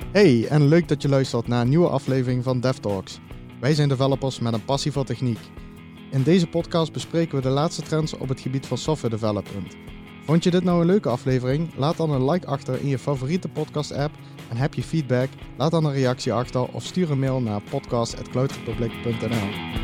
Hey, en leuk dat je luistert naar een nieuwe aflevering van DevTalks. Wij zijn developers met een passie voor techniek. In deze podcast bespreken we de laatste trends op het gebied van software development. Vond je dit nou een leuke aflevering? Laat dan een like achter in je favoriete podcast-app. En heb je feedback? Laat dan een reactie achter of stuur een mail naar podcast@cloudrepublic.nl.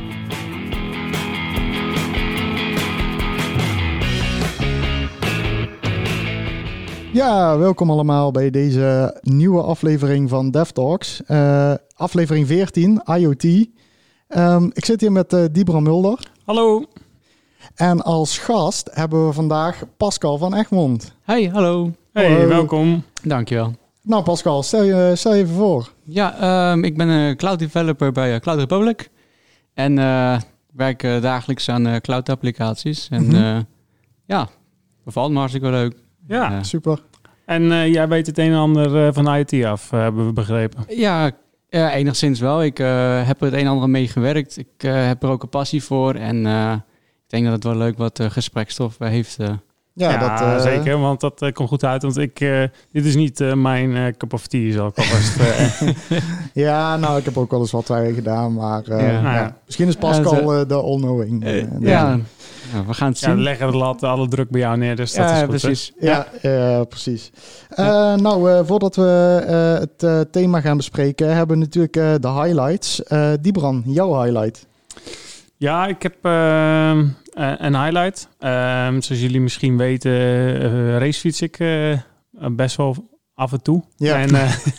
Ja, welkom allemaal bij deze nieuwe aflevering van DevTalks. Aflevering 14, IoT. Ik zit hier met Dibran Mulder. Hallo. En als gast hebben we vandaag Pascal van Egmond. Hey, hallo. Hey, Hallo. welkom. Dankjewel. Nou Pascal, stel je even voor. Ja, ik ben een cloud developer bij Cloud Republic. En werk dagelijks aan cloud applicaties. En ja, bevalt me hartstikke leuk. Ja, Super. en jij weet het een en ander van IoT af, hebben we begrepen. Ja, enigszins wel. Ik heb er het een en ander mee gewerkt. Ik heb er ook een passie voor. En ik denk dat het wel leuk wat gesprekstof heeft. Ja, zeker, want dat komt goed uit. Want dit is niet mijn cup of tea, zal ik alvast... Ja, nou, ik heb ook wel eens wat gedaan, maar Ja. misschien is Pascal de all-knowing. Ja, we gaan het Ja, zien. leggen de lat alle druk bij jou neer, dus dat is goed. precies. Ja, precies. Voordat we het thema gaan bespreken, hebben we natuurlijk de highlights. Dibran, jouw highlight. Ja, ik heb een highlight. Zoals jullie misschien weten, racefiets ik best wel af en toe. Ja.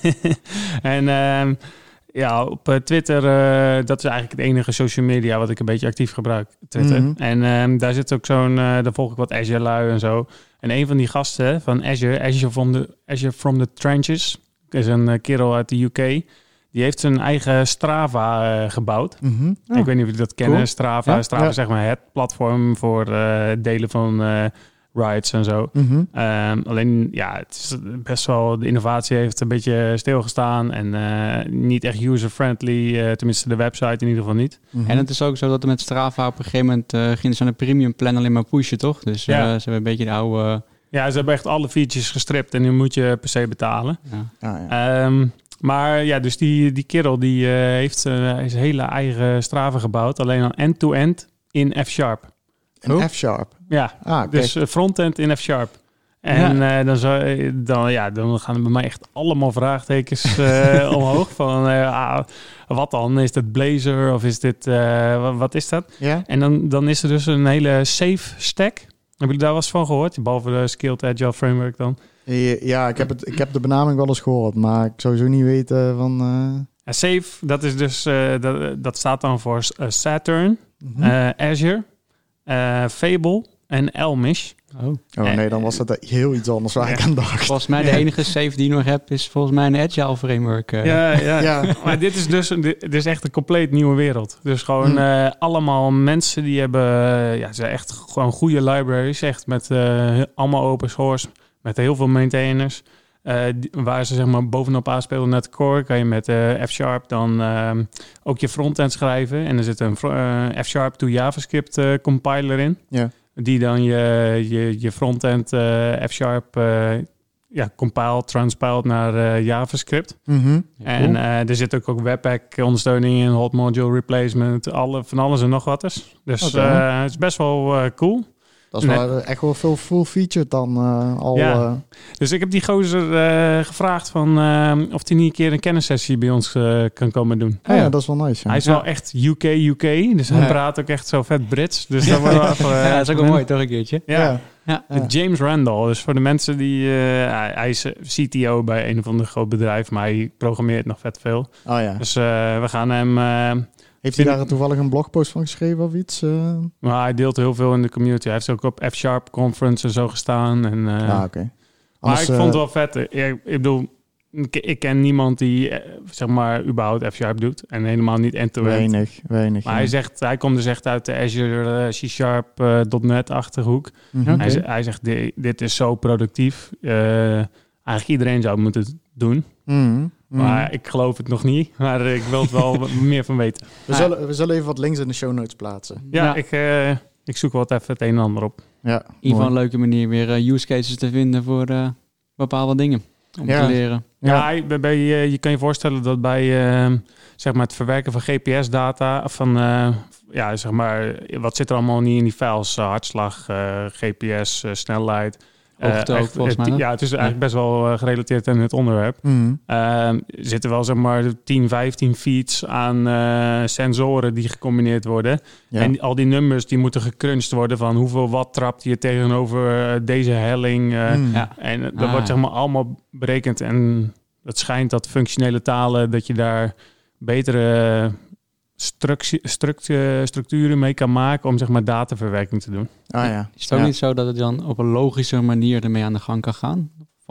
En ja, op Twitter, dat is eigenlijk het enige social media wat ik een beetje actief gebruik, Twitter. Mhm. En daar zit ook daar volg ik wat Azure-lui en zo. En een van die gasten van Azure from the Trenches, is een kerel uit de UK. Die heeft zijn eigen Strava gebouwd. Mhm. Oh. Ik weet niet of jullie dat kennen. Cool. Strava. Ja. Strava Ja. is zeg maar het platform voor delen van rides en zo. Mhm. Alleen, ja, het is best wel... De innovatie heeft een beetje stilgestaan en niet echt user-friendly. Tenminste, de website in ieder geval niet. Mhm. En het is ook zo dat er met Strava op een gegeven moment gingen ze aan een premium plan alleen maar pushen, toch? Dus Ja. ze hebben een beetje de oude... Ja, ze hebben echt alle features gestript en nu moet je per se betalen. ja. Maar ja, dus die kerel die heeft zijn hele eigen Strava gebouwd. Alleen al end-to-end in F-Sharp. En F-Sharp. Ja, Ah, dus frontend in F-Sharp. En dan gaan er bij mij echt allemaal vraagtekens omhoog. Van wat dan? Is dit Blazor of is dit... wat is dat? Ja? En dan is er dus een hele safe stack. Hebben jullie daar wel eens van gehoord? Behalve de Skilled Agile Framework dan. Ja, ik heb de benaming wel eens gehoord, maar ik zou zo niet weten van... Ja, safe, dat is dus... dat staat dan voor Saturn, Mhm. Azure, Fable en Elmish. Oh nee, dan was het heel iets anders waar ik aan dacht. Volgens mij de enige safe die ik nog heb is volgens mij een Agile framework. Ja. Maar dit is dus dit is echt een compleet nieuwe wereld. Dus gewoon allemaal mensen die hebben... ze zijn echt gewoon goede libraries. Echt met allemaal open source. Met heel veel maintainers. Waar ze zeg maar bovenop aanspelen net core. Kan je met F-Sharp dan ook je frontend schrijven. En er zit een F-Sharp to JavaScript compiler in. Ja. Die dan je frontend F-Sharp compiled naar JavaScript. Mhm. En er zit ook Webpack ondersteuning in, hot module replacement, van alles en nog wat is. Dus het is best wel cool. Dat is wel echt wel veel full-featured dan al. Ja. Dus ik heb die gozer gevraagd van of hij niet een keer een kennissessie bij ons kan komen doen. Ja, dat is wel nice. Ja. Hij is wel echt UK, dus hij praat ook echt zo vet Brits. Dus dat wordt wel even... Ja, dat is ook wel mooi, toch een keertje. Ja. Ja. James Randall, dus voor de mensen die... hij is CTO bij een of ander groot bedrijf, maar hij programmeert nog vet veel. Oh ja. Dus we gaan hem... Heeft hij daar toevallig een blogpost van geschreven of iets? Maar hij deelt heel veel in de community. Hij heeft ook op F-Sharp Conference en zo gestaan. En, Oké. Maar ik vond het wel vet. Ik bedoel, ik ken niemand die zeg maar überhaupt F-Sharp doet. En helemaal niet end-to-end. Weinig. Maar hij komt dus echt uit de Azure C# .NET-achtige hoek. Mhm. Hij zegt, dit is zo productief. Eigenlijk iedereen zou het moeten doen. Mhm. Maar ik geloof het nog niet. Maar ik wil het wel meer van weten. We zullen even wat links in de show notes plaatsen. Ja, Ja. ik zoek wel even het een en ander op. Ja, In ieder geval een leuke manier weer use cases te vinden voor bepaalde dingen om te leren. Ja, je kan je voorstellen dat bij zeg maar het verwerken van GPS-data, van zeg maar, wat zit er allemaal niet in die files? Hartslag, GPS, snelheid. Volgens mij. Ja, het is eigenlijk best wel gerelateerd aan het onderwerp. Er zitten wel zeg maar 10, 15 feeds aan sensoren die gecombineerd worden. Ja. En al die nummers die moeten gecrunched worden van hoeveel watt trapt je tegenover deze helling. En dat wordt zeg maar allemaal berekend. En het schijnt dat functionele talen, dat je daar betere structuren mee kan maken om zeg maar dataverwerking te doen. Is het ook niet zo dat het dan op een logische manier ermee aan de gang kan gaan?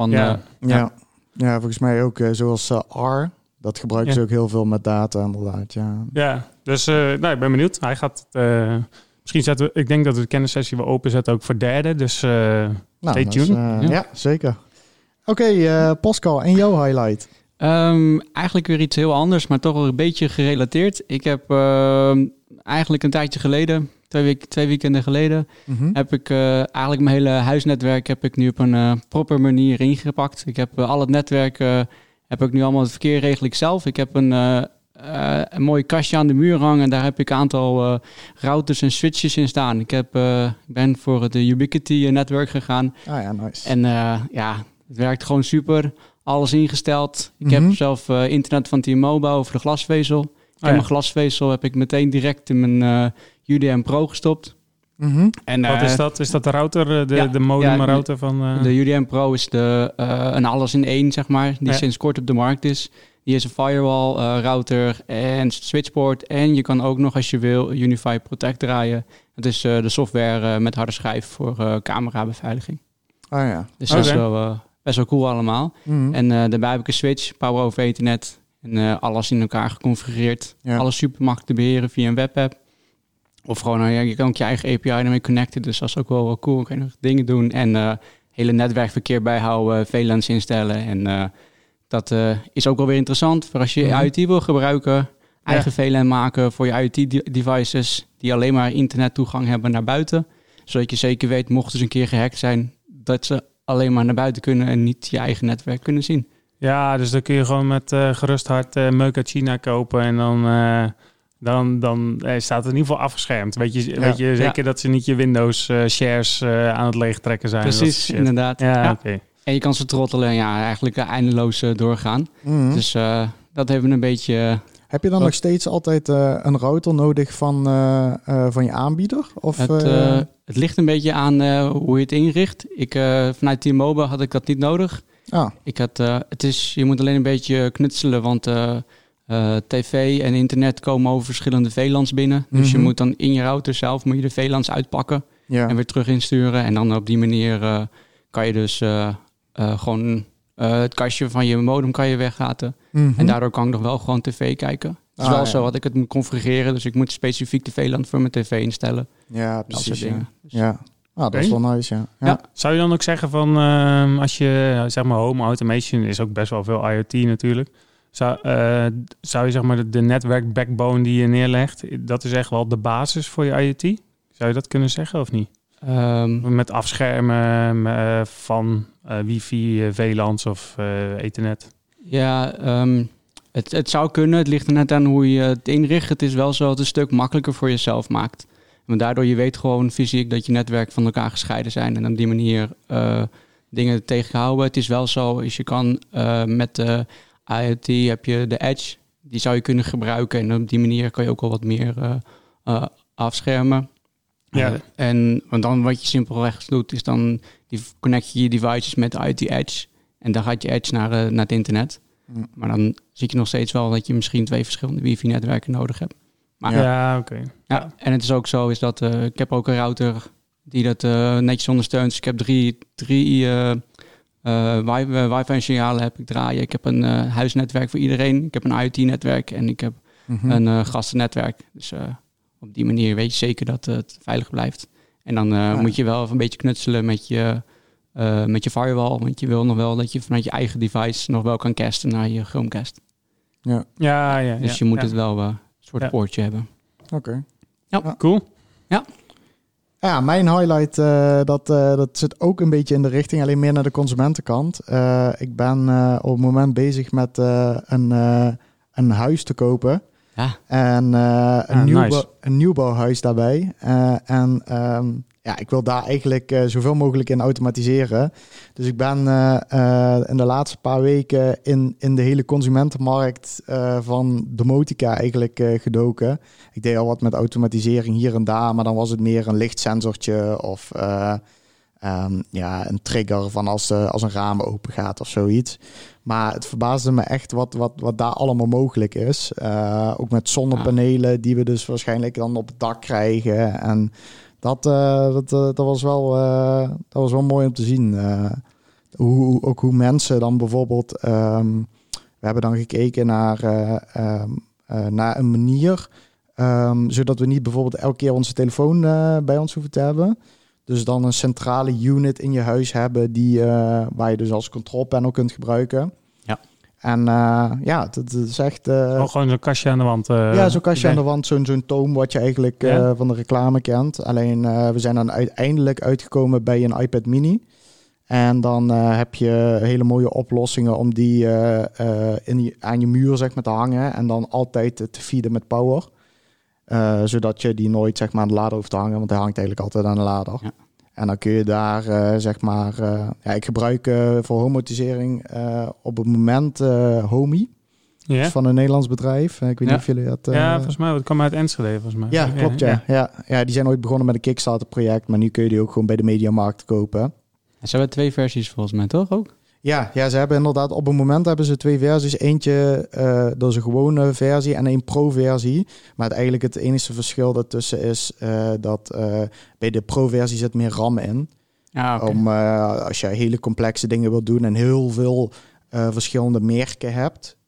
Volgens mij ook zoals R. Dat gebruiken ze ook heel veel met data inderdaad. Ja, dus ik ben benieuwd. Hij gaat misschien ik denk dat we de kennissessie wel openzetten ook voor derde. Dus stay tuned. Ja, zeker. Oké, Pascal, en jouw highlight? Eigenlijk weer iets heel anders, maar toch wel een beetje gerelateerd. Ik heb eigenlijk een tijdje geleden, twee weekenden geleden, heb ik eigenlijk mijn hele huisnetwerk heb ik nu op een proper manier ingepakt. Ik heb al het netwerk, heb ik nu allemaal het verkeer regel ik zelf. Ik heb een mooi kastje aan de muur hangen en daar heb ik een aantal routers en switches in staan. Ik ben voor het Ubiquiti netwerk gegaan. Nice. En het werkt gewoon super. Alles ingesteld. Ik heb zelf internet van T-Mobile over de glasvezel. Ik heb mijn glasvezel heb ik meteen direct in mijn UDM Pro gestopt. En, wat is dat? Is dat de router, de modem router van... De UDM Pro is een alles in één, zeg maar, die sinds kort op de markt is. Die is een firewall, router en switchboard. En je kan ook nog, als je wil, Unified Protect draaien. Dat is de software met harde schijf voor camerabeveiliging. Dus dat is wel... best wel cool allemaal. En daarbij heb ik een switch, power over ethernet en alles in elkaar geconfigureerd. Alles super makkelijk te beheren via een webapp. Of gewoon, je kan ook je eigen API ermee connecten. Dus dat is ook wel cool. Dan kan je nog dingen doen en hele netwerkverkeer bijhouden, VLANs instellen. En dat is ook wel weer interessant voor als je IoT wil gebruiken. Eigen VLAN maken voor je IoT-devices die alleen maar internettoegang hebben naar buiten. Zodat je zeker weet, mochten ze een keer gehackt zijn, dat ze alleen maar naar buiten kunnen en niet je eigen netwerk kunnen zien. Ja, dus dan kun je gewoon met gerust hart meuk uit China kopen en dan staat het in ieder geval afgeschermd. Weet je zeker dat ze niet je Windows shares aan het leegtrekken zijn? Precies, inderdaad. Okay. En je kan ze trottelen eigenlijk eindeloos doorgaan. Dus dat hebben we een beetje... Heb je dan nog steeds altijd een router nodig van je aanbieder? Of, het ligt een beetje aan hoe je het inricht. Vanuit T-Mobile had ik dat niet nodig. Je moet alleen een beetje knutselen, want tv en internet komen over verschillende VLANs binnen. Dus je moet dan in je router zelf moet je de VLANs uitpakken en weer terug insturen. En dan op die manier kan je dus gewoon het kastje van je modem kan je weggaten. En daardoor kan ik nog wel gewoon tv kijken. Het is wel zo dat ik het moet configureren. Dus ik moet specifiek de VLAN voor mijn tv instellen. Ja, precies. Dat soort dingen. Ja. Dat is wel nice, ja. Zou je dan ook zeggen van... als je, zeg maar, home automation is ook best wel veel IoT natuurlijk. Zou je, zeg maar, de netwerk backbone die je neerlegt... dat is echt wel de basis voor je IoT? Zou je dat kunnen zeggen of niet? Met afschermen van wifi, VLANs of ethernet? Ja, het zou kunnen. Het ligt er net aan hoe je het inricht. Het is wel zo dat het een stuk makkelijker voor jezelf maakt. Maar daardoor je weet gewoon fysiek dat je netwerken van elkaar gescheiden zijn. En op die manier dingen tegenhouden. Het is wel zo, je kan met de IoT heb je de Edge. Die zou je kunnen gebruiken. En op die manier kan je ook al wat meer afschermen. Want dan wat je simpelweg doet, is dan connect je devices met IoT Edge. En dan gaat je Edge naar het internet. Maar dan zie je nog steeds wel dat je misschien 2 verschillende wifi-netwerken nodig hebt. Maar, oké. Ja, en het is ook zo is dat ik heb ook een router die dat netjes ondersteunt. Dus ik heb drie wifi-signalen heb ik draaien. Ik heb een huisnetwerk voor iedereen. Ik heb een IoT-netwerk en ik heb een gastennetwerk. Dus op die manier weet je zeker dat het veilig blijft. En dan moet je wel even een beetje knutselen met je firewall. Want je wil nog wel dat je vanuit je eigen device nog wel kan casten naar je Chromecast. Dus je moet het wel een soort poortje hebben. Oké. Ja. Cool. Ja. Ja, mijn highlight, dat zit ook een beetje in de richting, alleen meer naar de consumentenkant. Ik ben op het moment bezig met een huis te kopen. Ja. En nice. een nieuwbouwhuis daarbij. Ik wil daar eigenlijk zoveel mogelijk in automatiseren. Dus ik ben in de laatste paar weken in de hele consumentenmarkt van domotica eigenlijk gedoken. Ik deed al wat met automatisering hier en daar, maar dan was het meer een lichtsensortje of een trigger van als een raam open gaat of zoiets. Maar het verbaasde me echt wat daar allemaal mogelijk is. Ook met zonnepanelen die we dus waarschijnlijk dan op het dak krijgen. En dat was wel mooi om te zien. Hoe mensen dan bijvoorbeeld... we hebben dan gekeken naar een manier... zodat we niet bijvoorbeeld elke keer onze telefoon bij ons hoeven te hebben. Dus dan een centrale unit in je huis hebben... waar je dus als controlpanel kunt gebruiken. Ja. En dat is echt... gewoon zo'n kastje aan de wand. Zo'n kastje aan de wand. Zo'n toom wat je eigenlijk van de reclame kent. Alleen we zijn dan uiteindelijk uitgekomen bij een iPad mini. En dan heb je hele mooie oplossingen om die aan je muur zeg maar, te hangen. En dan altijd te feeden met power. Zodat je die nooit zeg maar, aan de lader hoeft te hangen. Want hij hangt eigenlijk altijd aan de lader. Ja. En dan kun je daar ik gebruik voor homotisering op het moment Homey. Ja. Dus van een Nederlands bedrijf. Ik weet niet of jullie dat... volgens mij. Het kwam uit Enschede, volgens mij. Ja, klopt, ja. Die zijn ooit begonnen met een Kickstarter-project. Maar nu kun je die ook gewoon bij de Mediamarkt kopen. En ze hebben 2 versies volgens mij, toch ook? Ja, ze hebben inderdaad... Op het moment hebben ze 2 versies. Eentje, dat is een gewone versie en een pro-versie. Maar eigenlijk het enige verschil daartussen is... dat bij de pro-versie zit meer RAM in. Ah, okay. Om als je hele complexe dingen wilt doen... en heel veel verschillende merken hebt...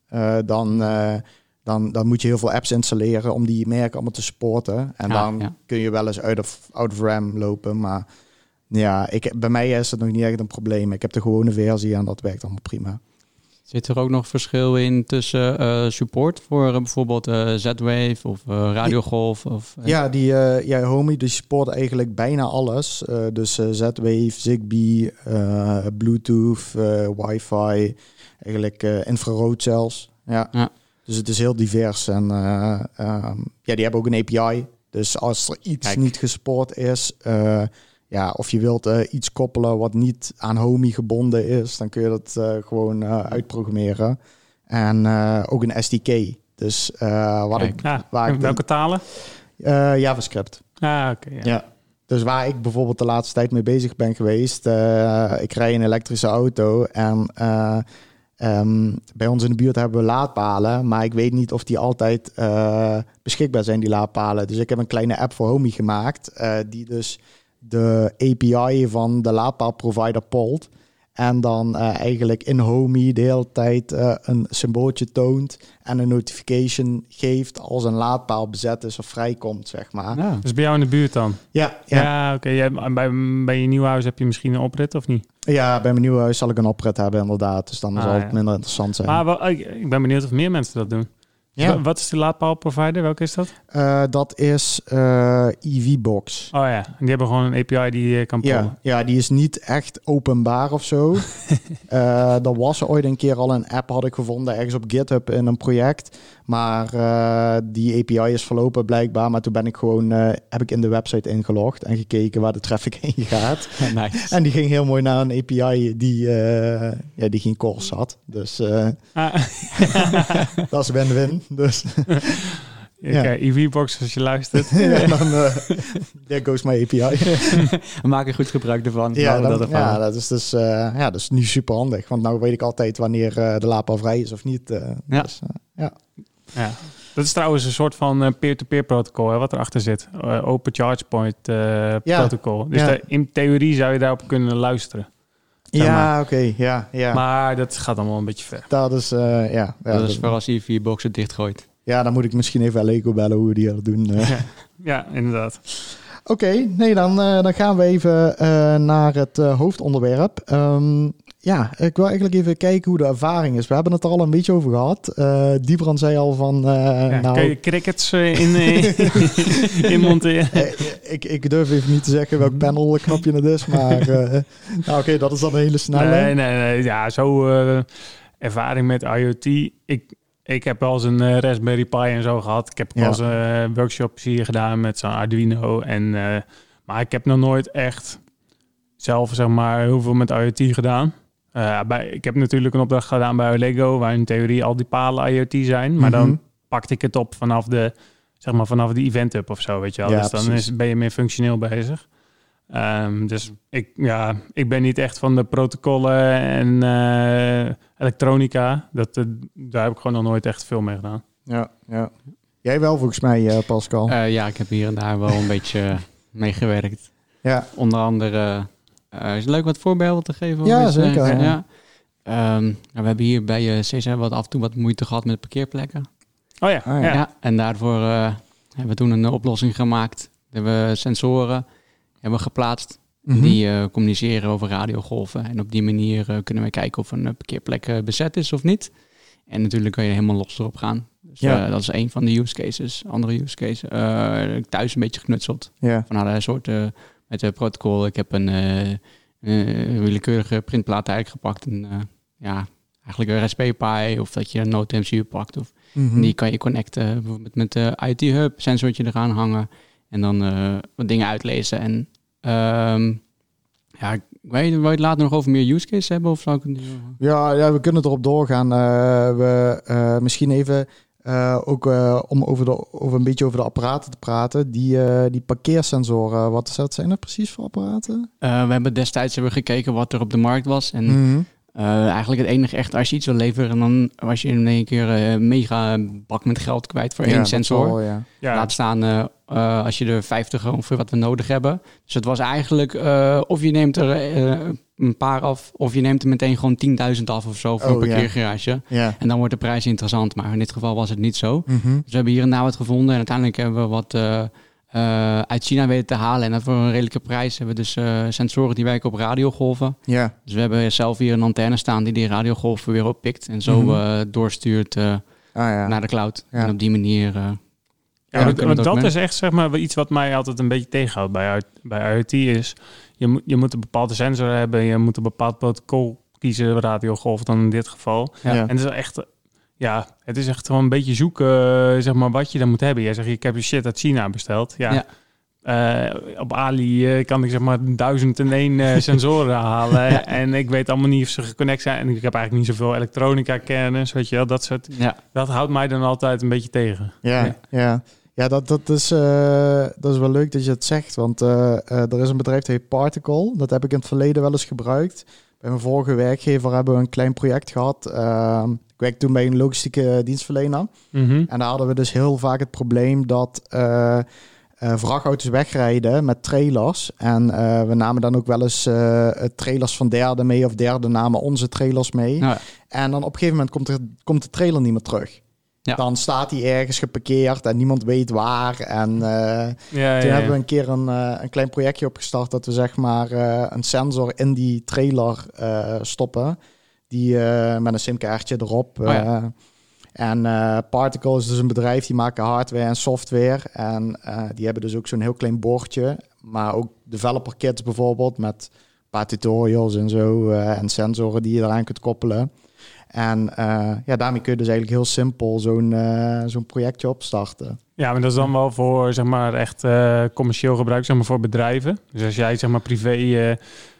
Dan moet je heel veel apps installeren... om die merken allemaal te supporten. En dan kun je wel eens out of RAM lopen, maar... Ja, bij mij is het nog niet echt een probleem. Ik heb de gewone versie en dat werkt allemaal prima. Zit er ook nog verschil in tussen support voor bijvoorbeeld Z-Wave of radiogolf? Homey die support eigenlijk bijna alles. Dus Z-Wave, Zigbee, Bluetooth, wifi, eigenlijk infrarood zelfs. Ja. Dus het is heel divers. En die hebben ook een API. Dus als er iets niet gesupport is... of je wilt iets koppelen wat niet aan Homey gebonden is, dan kun je dat gewoon uitprogrammeren. En ook een SDK. Dus welke talen? JavaScript. Oké. Ja. Dus waar ik bijvoorbeeld de laatste tijd mee bezig ben geweest, ik rij een elektrische auto en bij ons in de buurt hebben we laadpalen, maar ik weet niet of die altijd beschikbaar zijn, die laadpalen. Dus ik heb een kleine app voor Homey gemaakt, die dus de API van de laadpaalprovider polt. En dan eigenlijk in Homey de hele tijd een symbooltje toont en een notification geeft als een laadpaal bezet is of vrijkomt, zeg maar. Ja. Dus bij jou in de buurt dan? Ja. Oké. Bij je nieuw huis heb je misschien een oprit of niet? Ja, bij mijn nieuw huis zal ik een oprit hebben inderdaad. Dus dan zal het minder interessant zijn. Maar ik ben benieuwd of meer mensen dat doen. Ja. Wat is de laadpaalprovider? Welke is dat? Dat is EVBox. Oh ja, die hebben gewoon een API die je kan pollen. Ja, die is niet echt openbaar of zo. Er was ooit een keer al een app, had ik gevonden, ergens op GitHub in een project. Maar die API is verlopen blijkbaar. Maar toen ben ik gewoon, heb ik in de website ingelogd en gekeken waar de traffic heen gaat. Nice. En die ging heel mooi naar een API die geen calls had. Dus dat is win-win. Dus EVBox als je luistert. Dan there goes my API. We maken goed gebruik ervan. Dat is dus dat is nu super handig. Want nou weet ik altijd wanneer de laadpaal vrij is of niet. Dus, dat is trouwens een soort van peer-to-peer protocol, hè, wat erachter zit. Open Charge Point protocol. Dus in theorie zou je daarop kunnen luisteren. Oké. Maar dat gaat allemaal een beetje ver. Dat is, dat is voor als je 4 boxen dichtgooit. Ja, dan moet ik misschien even Lego bellen hoe die dat doen. Ja, inderdaad. Oké, dan gaan we even naar het hoofdonderwerp. Ja, ik wil eigenlijk even kijken hoe de ervaring is. We hebben het er al een beetje over gehad. Diebrand zei al van... kan je crickets in monteren? Ik durf even niet te zeggen welk panelknopje het is, maar... oké, dat is dan een hele snelle. Nee. Ja, zo ervaring met IoT. Ik heb wel eens een Raspberry Pi en zo gehad. Ik heb wel eens workshops hier gedaan met zo'n Arduino. Maar ik heb nog nooit echt zelf, zeg maar, heel veel met IoT gedaan. Ik heb natuurlijk een opdracht gedaan bij Lego, waar in theorie al die palen IoT zijn. Maar dan pakte ik het op vanaf de event hub of zo, weet je wel. Ja, dus dan ben je meer functioneel bezig. Dus ik ben niet echt van de protocollen en elektronica. Daar heb ik gewoon nog nooit echt veel mee gedaan. Ja. Jij wel volgens mij, Pascal. Ja, ik heb hier en daar wel een beetje meegewerkt. Ja. Onder andere... is het leuk wat voorbeelden te geven? Ja, zeker. Ja. We hebben hier bij CSR af en toe wat moeite gehad met parkeerplekken. Oh ja. Ja, en daarvoor hebben we toen een oplossing gemaakt. We hebben sensoren geplaatst. Die communiceren over radiogolven. En op die manier kunnen we kijken of een parkeerplek bezet is of niet. En natuurlijk kan je helemaal los erop gaan. Dus dat is een van de use cases. Andere use case. Thuis een beetje geknutseld. Ja. Van een soort met het protocol. Ik heb een willekeurige printplaat eigenlijk gepakt. En eigenlijk een Raspberry Pi. Of dat je een Node MCU pakt. Of die kan je connecten. Bijvoorbeeld met de IoT Hub. Sensortje eraan hangen. En dan wat dingen uitlezen. En wil je het later nog over meer use cases hebben? Of zou ik het... Ja, we kunnen erop doorgaan. Misschien even om een beetje over de apparaten te praten. Die parkeersensoren, wat zijn dat precies voor apparaten? We hebben destijds gekeken wat er op de markt was. En eigenlijk het enige echt, als je iets wil leveren, dan was je in één keer een mega bak met geld kwijt voor één sensor. Laat staan als je er 50 ongeveer wat we nodig hebben. Dus het was eigenlijk of je neemt er een paar af, of je neemt er meteen gewoon 10.000 af of zo voor een parkeergarage. En dan wordt de prijs interessant. Maar in dit geval was het niet zo. Dus we hebben hier en daar wat gevonden en uiteindelijk hebben we wat uit China weten te halen. En dat voor een redelijke prijs hebben we dus sensoren die werken op radiogolven. Dus we hebben zelf hier een antenne staan die radiogolven weer oppikt. En zo doorstuurt naar de cloud. En op die manier... dat is echt, zeg maar, iets wat mij altijd een beetje tegenhoudt bij IoT is... Je moet een bepaalde sensor hebben, je moet een bepaald protocol kiezen, radiogolf dan in dit geval. En het is echt... Ja, het is echt gewoon een beetje zoeken, zeg maar, wat je dan moet hebben. Jij zegt, ik heb shit uit China besteld. Op Ali kan ik zeg maar 1001 sensoren halen. En ik weet allemaal niet of ze geconnect zijn. En ik heb eigenlijk niet zoveel elektronica kennis, weet je wel. Dat soort. Dat houdt mij dan altijd een beetje tegen. Ja, dat is wel leuk dat je het zegt. Want er is een bedrijf dat heet Particle. Dat heb ik in het verleden wel eens gebruikt. Bij mijn vorige werkgever hebben we een klein project gehad. Ik werkte toen bij een logistieke dienstverlener. En daar hadden we dus heel vaak het probleem dat vrachtauto's wegrijden met trailers. En we namen dan ook wel eens trailers van derden mee, of derden namen onze trailers mee. En dan op een gegeven moment komt de trailer niet meer terug. Dan staat hij ergens geparkeerd en niemand weet waar. En toen hebben we een keer een klein projectje opgestart dat we zeg maar een sensor in die trailer stoppen. Die met een simkaartje erop. En Particle is dus een bedrijf die maken hardware en software. En die hebben dus ook zo'n heel klein bordje. Maar ook developer kits bijvoorbeeld met een paar tutorials en zo. En sensoren die je eraan kunt koppelen. En daarmee kun je dus eigenlijk heel simpel zo'n projectje opstarten. Ja, maar dat is dan wel voor zeg maar echt commercieel gebruik, zeg maar voor bedrijven. Dus als jij zeg maar privé,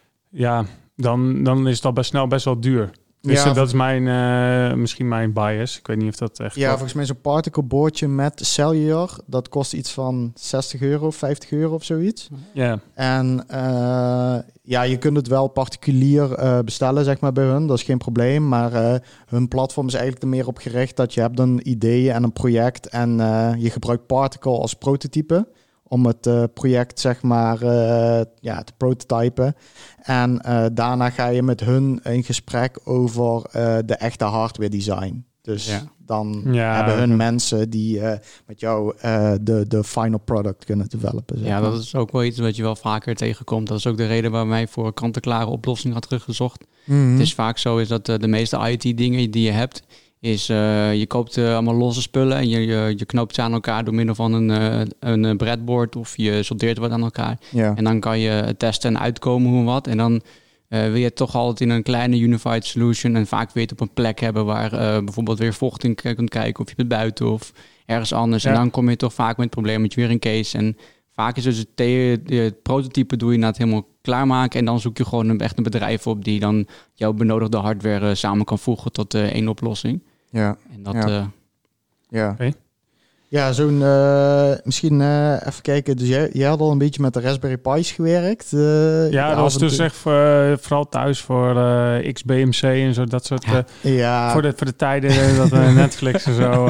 dan is dat best wel duur. Dus dat is misschien mijn bias. Ik weet niet of dat echt... Ja, volgens mij zo'n Particle boordje met cellular, dat kost iets van €60, €50 of zoiets. En je kunt het wel particulier bestellen, zeg maar, bij hun. Dat is geen probleem. Maar hun platform is eigenlijk er meer op gericht dat je hebt een idee en een project en je gebruikt Particle als prototype om het project, zeg maar, te prototypen. En daarna ga je met hun in gesprek over de echte hardware design. Dus dan hebben hun mensen die met jou de final product kunnen developen. Ja, dat is ook wel iets wat je wel vaker tegenkomt. Dat is ook de reden waarom wij voor een kant-en-klare oplossing had teruggezocht. Mm-hmm. Het is vaak zo is dat de meeste IT-dingen die je hebt, is je koopt allemaal losse spullen en je knoopt ze aan elkaar door middel van een breadboard of je soldeert wat aan elkaar. Ja. En dan kan je testen en uitkomen hoe en wat. En dan wil je het toch altijd in een kleine unified solution en vaak weer het op een plek hebben waar bijvoorbeeld weer vocht in kunt kijken of je bent buiten of ergens anders. Ja. En dan kom je toch vaak met het probleem met weer een case. En vaak is dus het prototype doe je na het helemaal klaarmaken en dan zoek je gewoon echt een bedrijf op die dan jouw benodigde hardware samen kan voegen tot één oplossing. Ja. En dat... ja. Okay. Ja, zo'n... misschien even kijken. Dus jij had al een beetje met de Raspberry Pi's gewerkt. Dat was dus echt vooral thuis voor XBMC en zo. Dat soort... voor de tijden dat Netflix en zo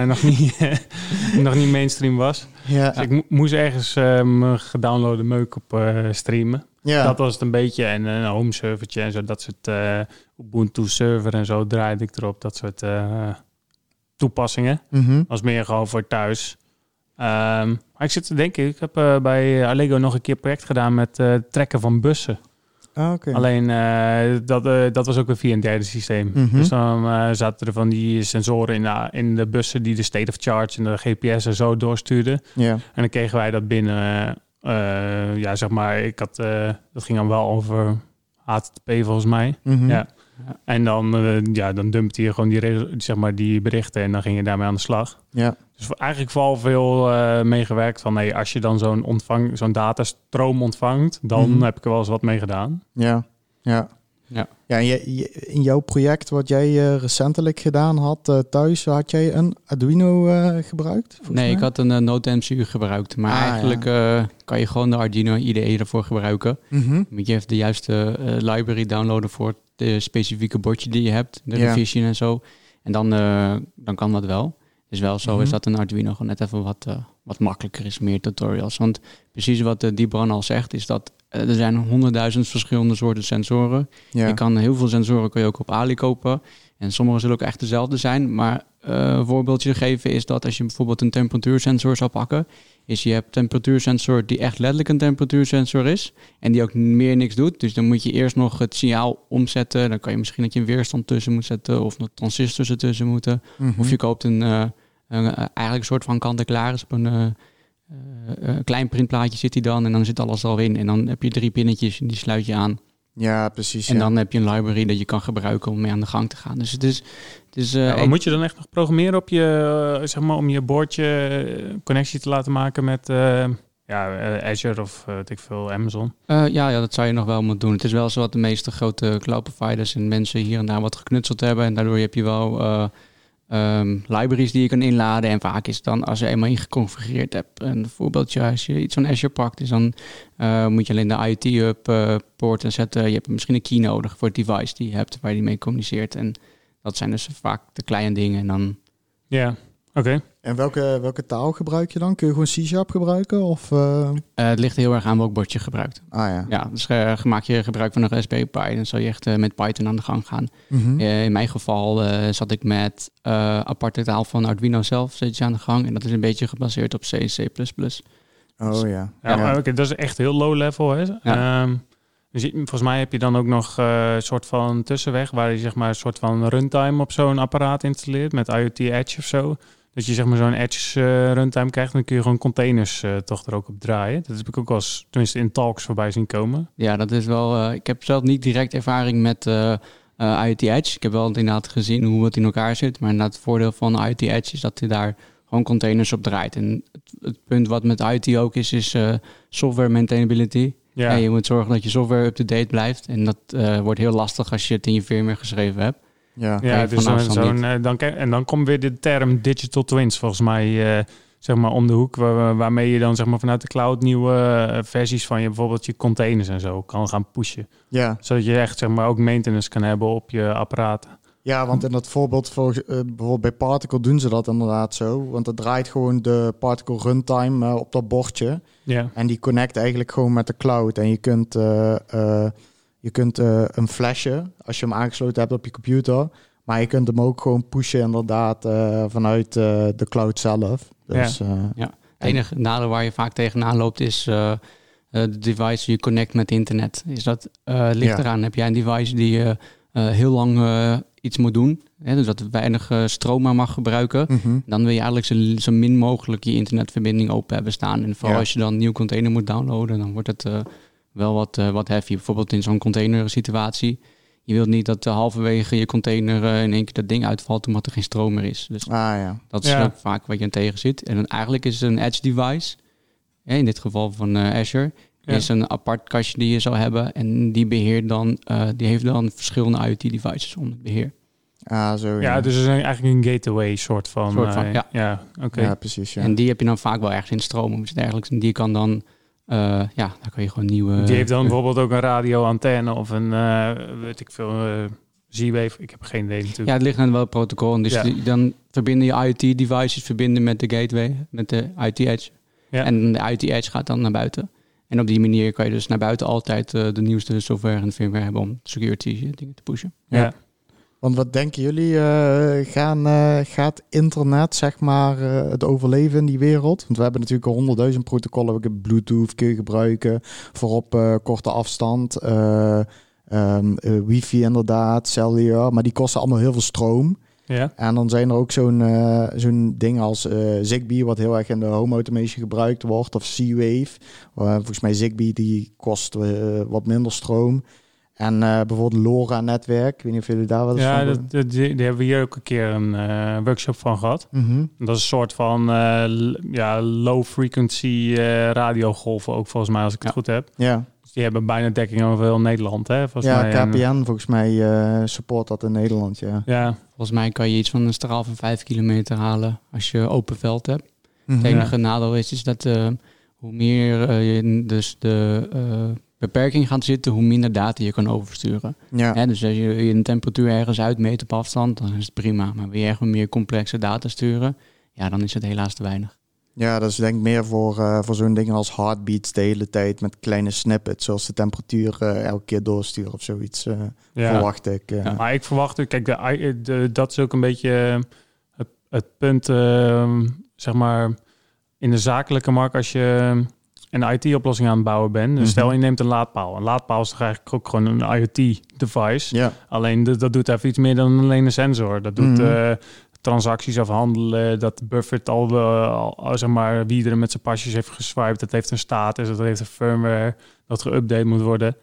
nog niet mainstream was. Ja. Dus ik moest ergens mijn gedownloade meuk op streamen. Ja. Dat was het een beetje. En een home servertje en zo. Dat soort Ubuntu server en zo draaide ik erop. Dat soort... toepassingen. Mm-hmm. Als meer gewoon voor thuis. Maar ik zit te denken, ik heb bij Allego nog een keer project gedaan met trekken van bussen. Okay. Alleen dat was ook weer via een derde systeem. Mm-hmm. Dus dan zaten er van die sensoren in de bussen die de state of charge en de GPS en zo doorstuurden. Yeah. En dan kregen wij dat binnen. Zeg maar, dat ging dan wel over HTTP volgens mij. Mm-hmm. Ja. En dan dumpt hij gewoon die berichten en dan ging je daarmee aan de slag. Ja. Dus eigenlijk vooral veel meegewerkt van als je dan zo'n datastroom ontvangt, dan heb ik er wel eens wat mee gedaan. Ja. En in jouw project wat jij recentelijk gedaan had thuis, had jij een Arduino gebruikt? Nee, ik had een Node MCU gebruikt. Maar eigenlijk kan je gewoon de Arduino IDE ervoor gebruiken. Mm-hmm. Moet je even de juiste library downloaden voor de specifieke bordje die je hebt, de revision en zo. En dan kan dat wel. Dus wel zo is dat een Arduino gewoon net even wat makkelijker is, meer tutorials. Want precies wat Dibran al zegt, is dat er zijn 100.000 verschillende soorten sensoren. Ja. Je kan heel veel sensoren kun je ook op Ali kopen. En sommige zullen ook echt dezelfde zijn. Maar een voorbeeldje geven is dat als je bijvoorbeeld een temperatuursensor zou pakken, is je hebt een temperatuursensor die echt letterlijk een temperatuursensor is en die ook meer niks doet. Dus dan moet je eerst nog het signaal omzetten. Dan kan je misschien dat je een weerstand tussen moet zetten of nog transistors ertussen moeten. Mm-hmm. Of je koopt eigenlijk een soort van kant-en-klaar. Op een klein printplaatje zit die dan en dan zit alles al in. En dan heb je 3 pinnetjes en die sluit je aan. Ja, precies. En dan heb je een library dat je kan gebruiken om mee aan de gang te gaan. Dus het is moet je dan echt nog programmeren op je, om je boordje connectie te laten maken met Azure of weet ik veel, Amazon? Dat zou je nog wel moeten doen. Het is wel zo wat de meeste grote cloud providers en mensen hier en daar wat geknutseld hebben. En daardoor heb je wel libraries die je kan inladen. En vaak is het dan, als je eenmaal ingeconfigureerd hebt, een voorbeeldje, als je iets van Azure pakt, is dan moet je alleen de IoT-hub poorten zetten. Je hebt misschien een key nodig voor het device die je hebt, waar je mee communiceert. En dat zijn dus vaak de kleine dingen. En dan... Ja, oké. En welke taal gebruik je dan? Kun je gewoon C# gebruiken? Of, het ligt heel erg aan welk bordje je gebruikt. Dus maak je gebruik van een Raspberry Pi, dan zal je echt met Python aan de gang gaan. Mm-hmm. In mijn geval zat ik met aparte taal van Arduino zelf aan de gang. En dat is een beetje gebaseerd op C en C++. Oh ja. Oké, dat is echt heel low level, hè? Ja. Dus volgens mij heb je dan ook nog een soort van tussenweg waar je een soort van runtime op zo'n apparaat installeert met IoT Edge of zo. Dat je zo'n Edge runtime krijgt, dan kun je gewoon containers toch er ook op draaien. Dat heb ik ook wel eens, tenminste in talks voorbij zien komen. Ja, dat is wel... ik heb zelf niet direct ervaring met IoT Edge. Ik heb wel inderdaad gezien hoe het in elkaar zit. Maar inderdaad het voordeel van IoT Edge is dat hij daar gewoon containers op draait. En het punt wat met IoT ook is software maintainability. Ja. En je moet zorgen dat je software up-to-date blijft. En dat wordt heel lastig als je het in je firmware geschreven hebt. Ja, dus dan komt weer de term digital twins volgens mij om de hoek, waarmee je dan vanuit de cloud nieuwe versies van je bijvoorbeeld je containers en zo kan gaan pushen. Ja. Zodat je echt ook maintenance kan hebben op je apparaten. Ja, want in dat voorbeeld bijvoorbeeld bij Particle doen ze dat inderdaad zo. Want het draait gewoon de Particle runtime op dat bordje. Ja. En die connect eigenlijk gewoon met de cloud. En je kunt een flesje, als je hem aangesloten hebt op je computer, Maar je kunt hem ook gewoon pushen inderdaad vanuit de cloud zelf. Dus, Het enige nadeel waar je vaak tegenaan loopt is de device die je connect met internet. Is dat ligt eraan. Heb jij een device die heel lang iets moet doen, hè, dus dat het weinig stroom maar mag gebruiken, dan wil je eigenlijk zo min mogelijk je internetverbinding open hebben staan. En vooral als je dan een nieuw container moet downloaden, dan wordt het wel wat heavy. Bijvoorbeeld in zo'n container situatie. Je wilt niet dat halverwege je container in één keer dat ding uitvalt omdat er geen stroom meer is. Dus dat is ook vaak wat je aan tegen zit. En dan eigenlijk is het een edge device, in dit geval van Azure, is een apart kastje die je zou hebben. En die beheert dan, die heeft dan verschillende IoT-devices onder het beheer. Dus het is eigenlijk een gateway soort van. Ja, precies. Ja. En die heb je dan vaak wel ergens in stroom of iets dergelijks. En die kan dan, daar kan je gewoon nieuwe... Die heeft dan bijvoorbeeld ook een radioantenne of een, weet ik veel, Z-Wave. Ik heb geen idee natuurlijk. Ja, het ligt aan wel het protocol. Dus dan verbinden je IoT-devices met de gateway, met de IoT Edge. Ja. En de IoT Edge gaat dan naar buiten. En op die manier kan je dus naar buiten altijd de nieuwste software en firmware hebben om security dingen te pushen. Ja. Want wat denken jullie, gaat internet zeg maar het overleven in die wereld? Want we hebben natuurlijk 100.000 protocollen. Bluetooth kun je gebruiken voor op korte afstand. Wifi inderdaad, cellular. Maar die kosten allemaal heel veel stroom. Ja. En dan zijn er ook zo'n ding als Zigbee, wat heel erg in de home automation gebruikt wordt. Of Z-Wave. Volgens mij Zigbee, die kost wat minder stroom. En bijvoorbeeld LoRa-netwerk. Ik weet niet of jullie daar wel eens van... die hebben we hier ook een keer een workshop van gehad. Dat is een soort van low-frequency radiogolven ook volgens mij, als ik het goed heb. Ja. Dus die hebben bijna dekking over heel Nederland, hè? Volgens mij, KPN volgens mij support dat in Nederland, ja. Volgens mij kan je iets van een straal van 5 kilometer halen als je open veld hebt. Het enige nadeel is dat hoe meer je dus de... beperking gaat zitten, hoe minder data je kan oversturen. Ja. Dus als je een temperatuur ergens uitmeet op afstand, dan is het prima. Maar wil je echt meer complexe data sturen, dan is het helaas te weinig. Ja, dat is denk ik meer voor zo'n dingen als heartbeats de hele tijd met kleine snippets, zoals de temperatuur elke keer doorsturen of zoiets. Verwacht ik. Maar ik verwacht, kijk, dat is ook een beetje het punt, zeg maar, in de zakelijke markt als je een IT-oplossing aan het bouwen bent. Dus stel je neemt een laadpaal. Een laadpaal is toch eigenlijk ook gewoon een IoT-device. Ja. Alleen dat doet even iets meer dan alleen een sensor. Dat doet transacties afhandelen. Dat buffert al zeg maar, wie er met zijn pasjes heeft geswiped. Dat heeft een status. Dat heeft een firmware dat geüpdate moet worden.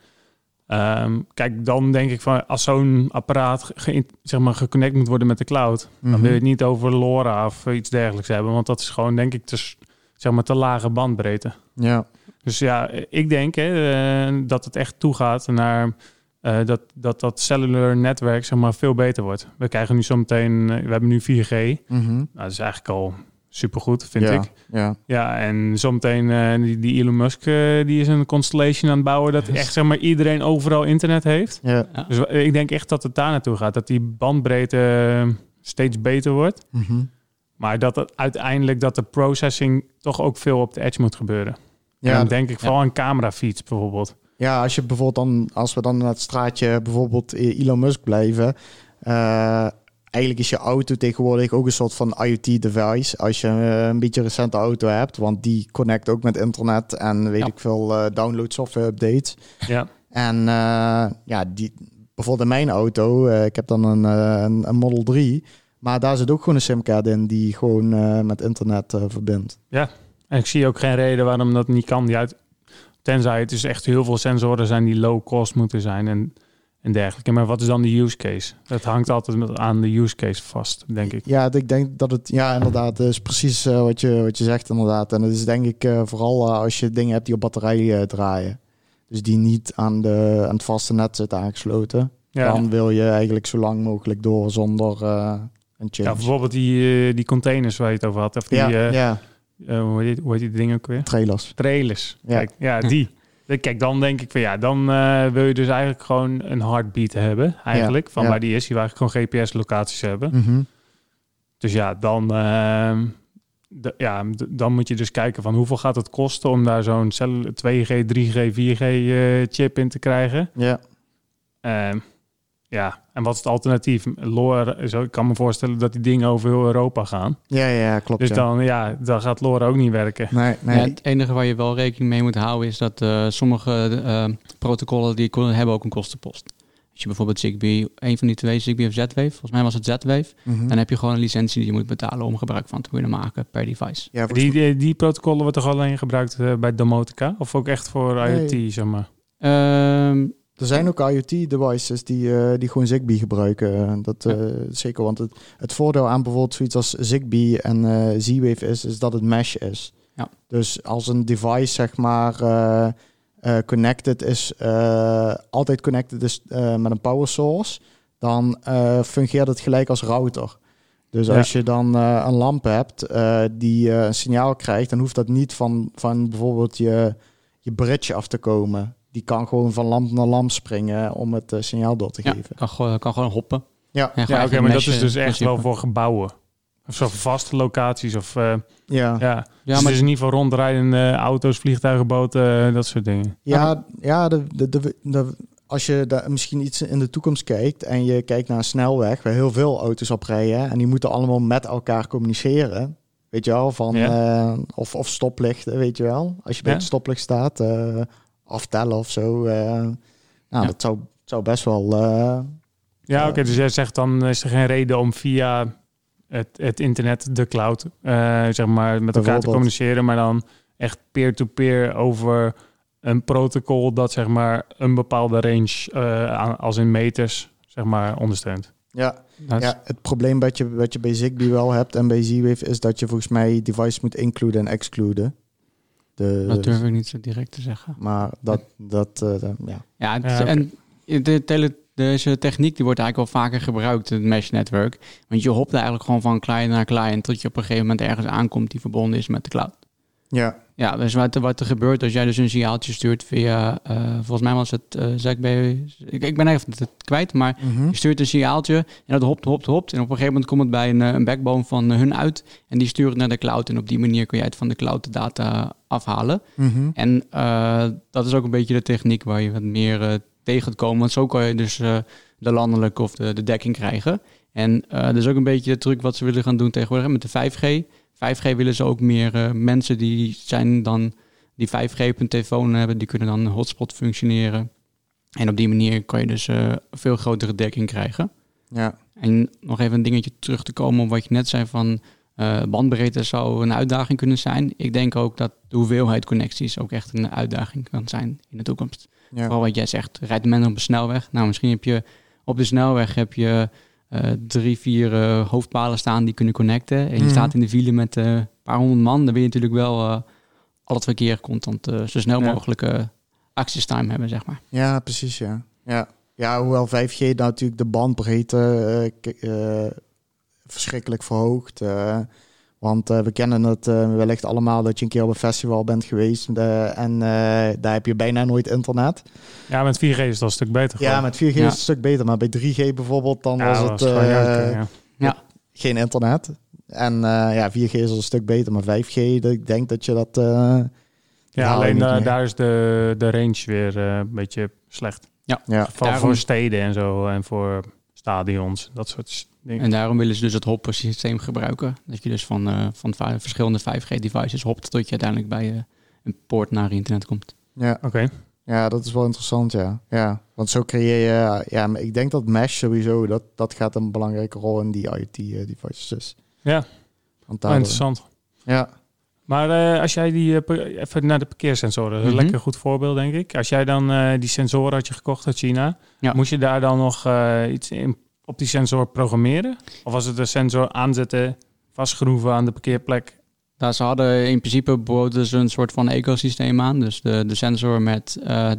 Kijk, dan denk ik van als zo'n apparaat geconnect moet worden met de cloud, dan wil je het niet over LoRa of iets dergelijks hebben. Want dat is gewoon, denk ik, te lage bandbreedte. Ja. Dus ja, ik denk dat het echt toegaat naar dat cellular netwerk veel beter wordt. We krijgen nu zometeen, we hebben nu 4G. Nou, dat is eigenlijk al supergoed, vind ik. Ja, en zometeen die Elon Musk, die is een constellation aan het bouwen dat echt iedereen overal internet heeft. Ja. Dus ik denk echt dat het daar naartoe gaat, dat die bandbreedte steeds beter wordt. Maar dat het uiteindelijk dat de processing toch ook veel op de edge moet gebeuren. Ja, en dan denk ik vooral aan camerafeeds bijvoorbeeld. Ja, als we dan naar het straatje bijvoorbeeld Elon Musk blijven. Eigenlijk is je auto tegenwoordig ook een soort van IoT-device. Als je een beetje recente auto hebt. Want die connect ook met internet en weet ik veel download software updates. Ja. En bijvoorbeeld in mijn auto, ik heb dan een Model 3... Maar daar zit ook gewoon een simkaart in die gewoon met internet verbindt. Ja, en ik zie ook geen reden waarom dat niet kan. Tenzij het dus echt heel veel sensoren zijn die low cost moeten zijn en dergelijke. Maar wat is dan de use case? Dat hangt altijd aan de use case vast, denk ik. Ja, ik denk dat het, inderdaad, is precies wat je zegt inderdaad. En dat is denk ik vooral als je dingen hebt die op batterij draaien. Dus die niet aan het vaste net zitten aangesloten. Ja. Dan wil je eigenlijk zo lang mogelijk door zonder... Ja, bijvoorbeeld die containers waar je het over had. Of die, hoe heet die dingen ook weer? Trailers. Ja. Kijk, die. Kijk, dan denk ik van dan wil je dus eigenlijk gewoon een heartbeat hebben. Eigenlijk, van waar die is. Die waar eigenlijk gewoon GPS-locaties hebben. Dus dan moet je dus kijken van hoeveel gaat het kosten om daar zo'n 2G, 3G, 4G chip in te krijgen. Ja. En wat is het alternatief? LoRa, ik kan me voorstellen dat die dingen over heel Europa gaan. Ja, klopt. Dus dan gaat LoRa ook niet werken. Nee. Ja, het enige waar je wel rekening mee moet houden is dat sommige protocollen die hebben ook een kostenpost. Als je bijvoorbeeld Zigbee, een van die twee, Zigbee of Z-Wave, volgens mij was het Z-Wave, dan heb je gewoon een licentie die je moet betalen om gebruik van te kunnen maken per device. Ja, die protocollen wordt toch alleen gebruikt bij domotica? Of ook echt voor IoT, zeg maar? Er zijn ook IoT-devices die gewoon Zigbee gebruiken. Zeker, want het voordeel aan bijvoorbeeld zoiets als Zigbee en Z-Wave is dat het mesh is. Ja. Dus als een device, zeg maar, connected is, altijd connected is met een power source, dan fungeert het gelijk als router. Dus als je dan een lamp hebt die een signaal krijgt, dan hoeft dat niet van bijvoorbeeld je bridge af te komen. Die kan gewoon van lamp naar lamp springen om het signaal door te geven. Kan gewoon hoppen. Ja, oké, maar dat is dus echt wel voor gebouwen. Of zo vaste locaties. Of, dus maar het is in ieder geval rondrijdende auto's, vliegtuigen, boten, dat soort dingen. Als je daar misschien iets in de toekomst kijkt en je kijkt naar een snelweg waar heel veel auto's op rijden en die moeten allemaal met elkaar communiceren. Weet je wel, of stoplichten, weet je wel. Als je bij het stoplicht staat, aftellen of zo. Dat zou best wel... oké, dus jij zegt dan is er geen reden om via het internet, de cloud, zeg maar, met elkaar te communiceren, maar dan echt peer-to-peer over een protocol dat, zeg maar, een bepaalde range als in meters, zeg maar, ondersteunt. Ja, het probleem wat je bij Zigbee wel hebt en bij Z-Wave is dat je volgens mij device moet includen en excluden. Dat durf ik niet zo direct te zeggen. Maar deze techniek die wordt eigenlijk wel vaker gebruikt, het mesh-netwerk. Want je hopt eigenlijk gewoon van client naar client tot je op een gegeven moment ergens aankomt die verbonden is met de cloud. Ja, dus wat er gebeurt als jij dus een signaaltje stuurt via, volgens mij was het Zigbee, ik ben even het kwijt, maar je stuurt een signaaltje en dat hopt. En op een gegeven moment komt het bij een backbone van hun uit en die stuurt het naar de cloud. En op die manier kun je het van de cloud de data afhalen. En dat is ook een beetje de techniek waar je wat meer tegen gaat komen. Want zo kan je dus de landelijke of de dekking krijgen. En dat is ook een beetje de truc wat ze willen gaan doen tegenwoordig met de 5G. 5G willen ze ook meer mensen die 5G op een telefoon hebben, die kunnen dan hotspot functioneren. En op die manier kan je dus veel grotere dekking krijgen. Ja. En nog even een dingetje terug te komen op wat je net zei van bandbreedte zou een uitdaging kunnen zijn. Ik denk ook dat de hoeveelheid connecties ook echt een uitdaging kan zijn in de toekomst. Ja. Vooral wat jij zegt, rijdt men op een snelweg. Nou, misschien heb je op de snelweg 3-4 hoofdpalen staan die kunnen connecten. En je staat in de file met een paar honderd man. Dan wil je natuurlijk wel al het verkeer constant zo snel mogelijk access time hebben, zeg maar. Ja, precies, ja, hoewel 5G nou natuurlijk de bandbreedte verschrikkelijk verhoogt. Want we kennen het wellicht allemaal dat je een keer op een festival bent geweest en daar heb je bijna nooit internet. Ja, met 4G is dat een stuk beter. Ja, met 4G is het een stuk beter. Maar bij 3G bijvoorbeeld, dan was het geen internet. En 4G is al een stuk beter. Maar 5G, ik denk dat je dat... alleen daar is de range weer een beetje slecht. Ja. Voor steden en zo en voor stadions, dat soort dingen. En daarom willen ze dus het hopsysteem gebruiken. Dat je dus van verschillende 5G-devices hopt tot je uiteindelijk bij een poort naar internet komt. Ja, oké. Ja, dat is wel interessant, ja. Want zo creëer je... maar ik denk dat mesh sowieso, dat gaat een belangrijke rol in die IoT-devices. Ja, interessant. Ja. Maar als jij even naar de parkeersensoren, dat is een lekker goed voorbeeld, denk ik. Als jij dan die sensoren had je gekocht uit China, moest je daar dan nog iets op die sensor programmeren? Of was het de sensor aanzetten, vastschroeven aan de parkeerplek? Ze hadden in principe boden ze een soort van ecosysteem aan. Dus de sensor met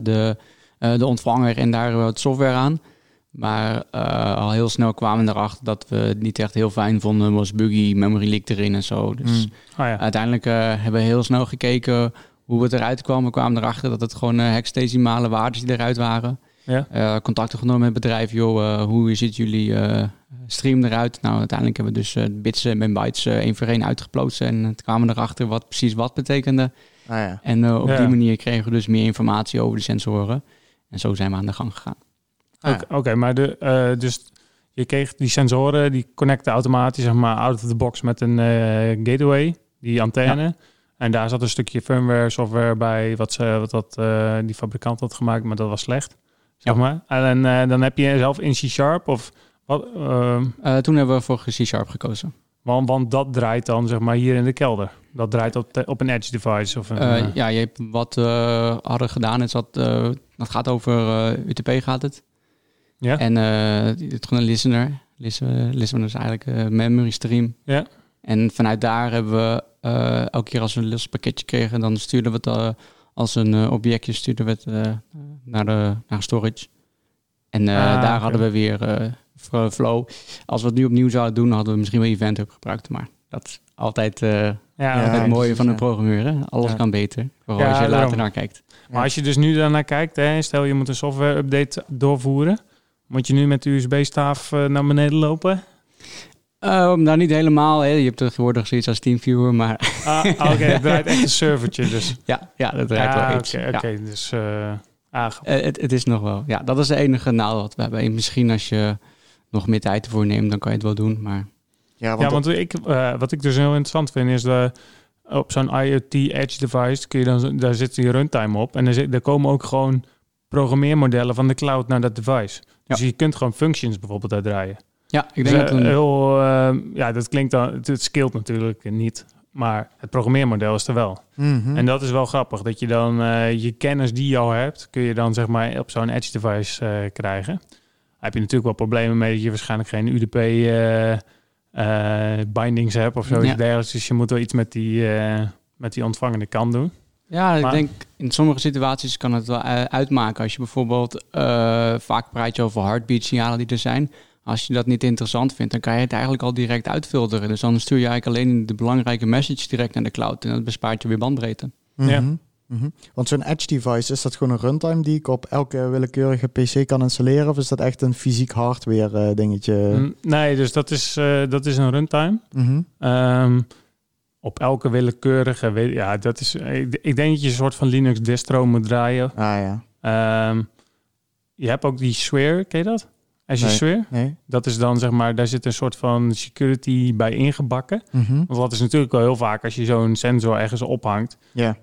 de ontvanger en daar wat software aan. Maar al heel snel kwamen we erachter dat we het niet echt heel fijn vonden. Was buggy, memory leak erin en zo. Dus uiteindelijk hebben we heel snel gekeken hoe het eruit kwam. We kwamen erachter dat het gewoon hexadecimale waarden die eruit waren. Ja. Contacten genomen met het bedrijf. Hoe ziet jullie stream eruit? Nou, uiteindelijk hebben we dus bits en bytes 1 voor 1 uitgeplozen. En toen kwamen we erachter wat precies wat betekende. En op die manier kregen we dus meer informatie over de sensoren. En zo zijn we aan de gang gegaan. Oké, maar dus je kreeg die sensoren, die connecten automatisch zeg maar out of the box met een gateway, die antenne. Ja. En daar zat een stukje firmware, software bij, wat die fabrikant had gemaakt, maar dat was slecht. Zeg maar. En dan heb je zelf in C# of wat? Toen hebben we voor C# gekozen. Want dat draait dan zeg maar hier in de kelder. Dat draait op een edge device of een. Ja, je hebt wat hadden gedaan is dat gaat over UTP gaat het. Ja. En het is gewoon een listener. Listener is eigenlijk memory stream. Ja. En vanuit daar hebben we elke keer als we een los pakketje kregen, dan stuurden we het als een objectje stuurden we het naar storage. En daar hadden we weer flow. Als we het nu opnieuw zouden doen, hadden we misschien wel Event Hub gebruikt. Maar dat is altijd het mooie van een programmeur. Hè? Alles kan beter, vooral als je later naar kijkt. Maar als je dus nu daarnaar kijkt, hè, stel je moet een software update doorvoeren, moet je nu met de USB-staaf naar beneden lopen? Nou, niet helemaal. Hè. Je hebt tegenwoordig zoiets als TeamViewer, maar... Oké, het draait echt een servertje dus. Ja, dat draait wel iets. Oké, dus... het is nog wel... Ja, dat is de enige nadeel wat we hebben. En misschien als je nog meer tijd ervoor neemt, dan kan je het wel doen, maar... Want wat ik dus heel interessant vind, is dat op zo'n IoT Edge device kun je dan, daar zit die runtime op. En er komen ook gewoon programmeermodellen van de cloud naar dat device. Dus je kunt gewoon functions bijvoorbeeld uitdraaien. Ja, ik denk dat dat klinkt dan... Het scheelt natuurlijk niet, maar het programmeermodel is er wel. Mm-hmm. En dat is wel grappig, dat je dan je kennis die je al hebt, kun je dan zeg maar op zo'n edge device krijgen. Daar heb je natuurlijk wel problemen mee dat je waarschijnlijk geen UDP bindings hebt of zoiets dergelijks. Dus je moet wel iets met die ontvangende kant doen. Ja, ik denk in sommige situaties kan het wel uitmaken. Als je bijvoorbeeld vaak praat je over heartbeat signalen die er zijn. Als je dat niet interessant vindt, dan kan je het eigenlijk al direct uitfilteren. Dus dan stuur je eigenlijk alleen de belangrijke message direct naar de cloud. En dat bespaart je weer bandbreedte. Mm-hmm. Ja. Mm-hmm. Want zo'n edge device, is dat gewoon een runtime die ik op elke willekeurige PC kan installeren? Of is dat echt een fysiek hardware dingetje? Nee, dus dat is een runtime. Mm-hmm. Op elke willekeurige... dat is... Ik denk dat je een soort van Linux distro moet draaien. Je hebt ook die Swear, ken je dat? Swear? Nee. Dat is dan zeg maar, daar zit een soort van security bij ingebakken. Mm-hmm. Want dat is natuurlijk wel heel vaak als je zo'n sensor ergens ophangt. Ja.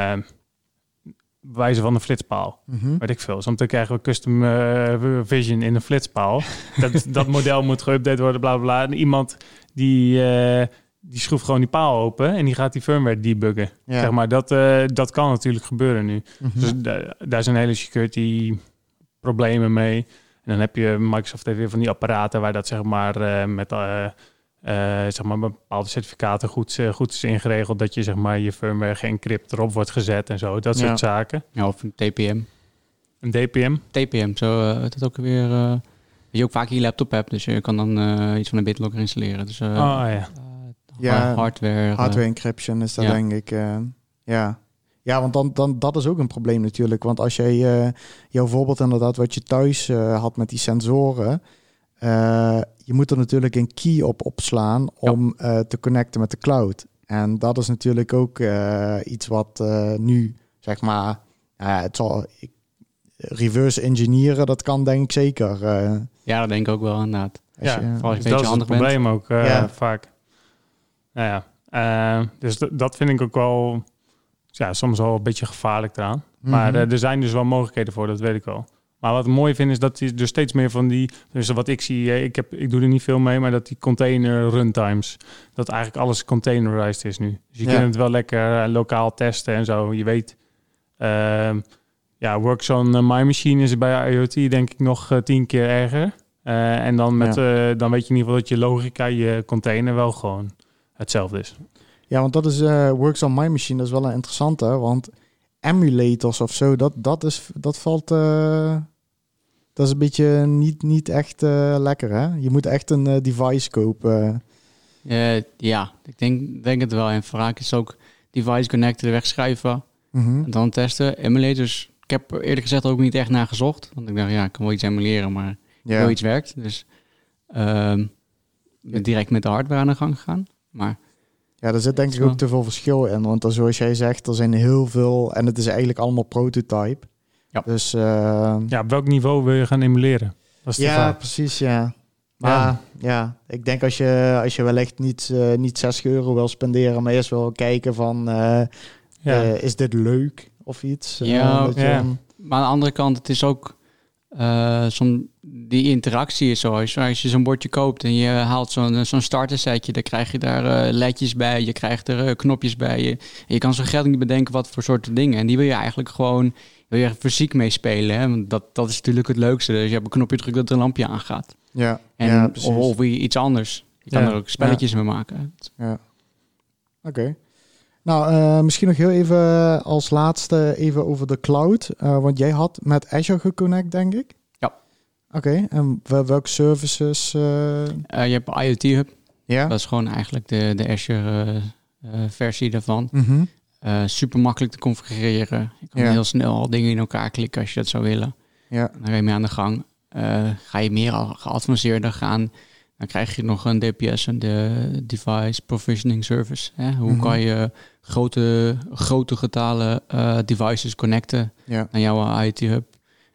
Wijze van een flitspaal. Mm-hmm. Weet ik veel. Soms dan krijgen we custom vision in een flitspaal. dat model moet geüpdate worden, bla bla bla. En iemand die schroeft gewoon die paal open en die gaat die firmware debuggen. Ja. Zeg maar, dat kan natuurlijk gebeuren nu. Mm-hmm. Dus daar zijn hele security problemen mee. En dan heb je Microsoft heeft weer van die apparaten waar dat zeg maar met zeg maar bepaalde certificaten goed is ingeregeld, dat je zeg maar je firmware geencrypt erop wordt gezet en zo. Dat soort zaken. Ja, of een TPM. Een DPM? TPM, zo dat ook weer... dat je ook vaak je laptop hebt, dus je kan dan iets van een BitLocker installeren. Dus hardware encryption is dat denk ik. Ja, want dan dat is ook een probleem natuurlijk. Want als jij jouw voorbeeld inderdaad wat je thuis had met die sensoren, je moet er natuurlijk een key op opslaan om te connecten met de cloud. En dat is natuurlijk ook iets wat nu, zeg maar, het zal reverse engineeren, dat kan denk ik zeker. Ja, dat denk ik ook wel inderdaad. Dus dat is het probleem ook vaak. Dus dat vind ik ook wel... Ja, soms wel een beetje gevaarlijk eraan. Mm-hmm. Maar er zijn dus wel mogelijkheden voor, dat weet ik wel. Maar wat ik mooi vind is dat er steeds meer van die... Dus wat ik zie, ik doe er niet veel mee, maar dat die container runtimes, dat eigenlijk alles containerized is nu. Dus je kunt het wel lekker lokaal testen en zo. Je weet, Works on My Machine is bij IoT denk ik nog 10 keer erger. En dan dan weet je in ieder geval dat je logica, je container wel gewoon hetzelfde is. Ja, want dat is Works on My Machine, dat is wel een interessante, want emulators of zo, dat valt... dat is een beetje niet echt lekker, hè? Je moet echt een device kopen. Ik denk het wel. En vaak is ook device connecten, wegschrijven, en dan testen. Emulators, ik heb eerlijk gezegd ook niet echt naar gezocht. Want ik dacht, ik kan wel iets emuleren, maar wel iets werkt. Dus ben direct met de hardware aan de gang gegaan. Maar... Ja, er zit denk ik ook te veel verschil in. Want zoals jij zegt, er zijn heel veel... En het is eigenlijk allemaal prototype. Ja. Dus, op welk niveau wil je gaan emuleren? Dat is de vraag. Precies, ja. Maar ja, ik denk als je wellicht niet 60 euro wil spenderen, maar eerst wil kijken van is dit leuk of iets? Maar aan de andere kant, het is ook die interactie is zo. Als je zo'n bordje koopt en je haalt zo'n starter setje, dan krijg je daar ledjes bij, je krijgt er knopjes bij. En je kan zo'n geld niet bedenken wat voor soorten dingen. En die wil je eigenlijk gewoon fysiek meespelen. Hè? Want dat is natuurlijk het leukste. Dus je hebt een knopje drukt dat er een lampje aangaat. Ja, of iets anders. Je kan er ook spelletjes mee maken. Ja. Oké. Nou, misschien nog heel even als laatste even over de cloud. Want jij had met Azure geconnect, denk ik? Ja. Oké, en welke services? Je hebt IoT Hub. Ja. Dat is gewoon eigenlijk de Azure versie daarvan. Mm-hmm. Super makkelijk te configureren. Je kan heel snel al dingen in elkaar klikken als je dat zou willen. Ja. Dan ga je mee aan de gang. Ga je meer al geavanceerder gaan, dan krijg je nog een DPS, de Device Provisioning Service. Hè? Hoe kan je grote getalen devices connecten naar jouw IoT Hub?